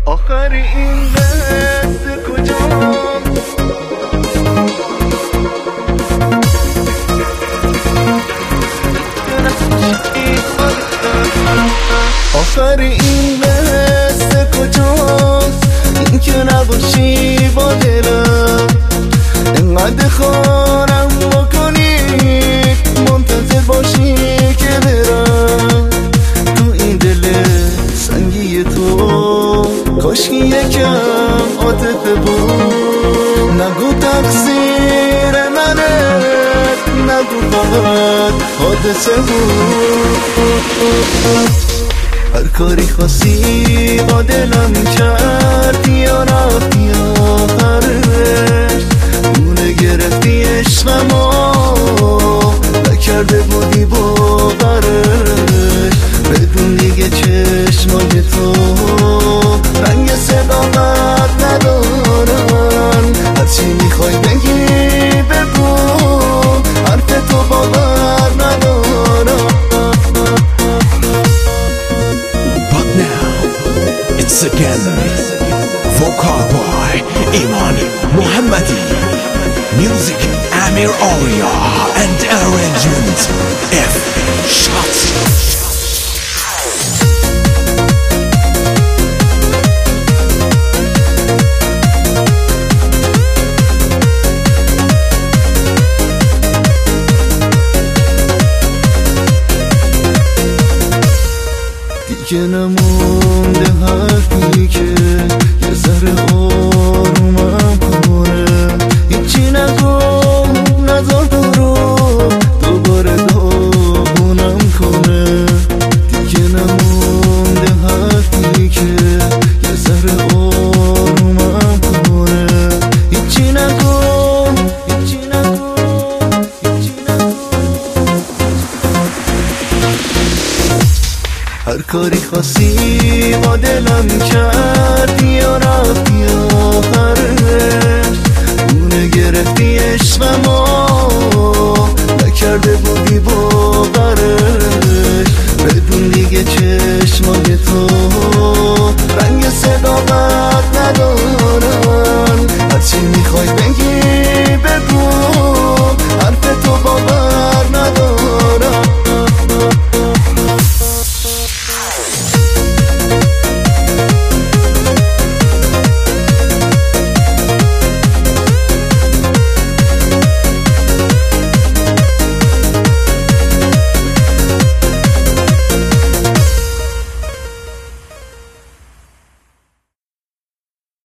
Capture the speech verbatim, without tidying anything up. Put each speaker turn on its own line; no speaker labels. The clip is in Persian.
آخر این قصه کجاست؟ آخر این قصه کجاست؟ این که نباشی با دلم انقدر خارم بکنید منتظر باشی که برم تو این دل سنگی تو کاشکی یکم عاطفه بود نگو تقصیر منه نگو فقط حادثه بود هر کاری خواستی با دلم کردی یا رفتی آخرش مونه گرفتی عشقمو نکرده بودی باورش بدون دیگه چشمای تو رنگ صداقت ندارن هرچی میخوای بگی بگو حرف تو باور ندارم.
But now it's again Vocal Boy Iman Mohammadi, music Amir Arya and arrangement F Shots.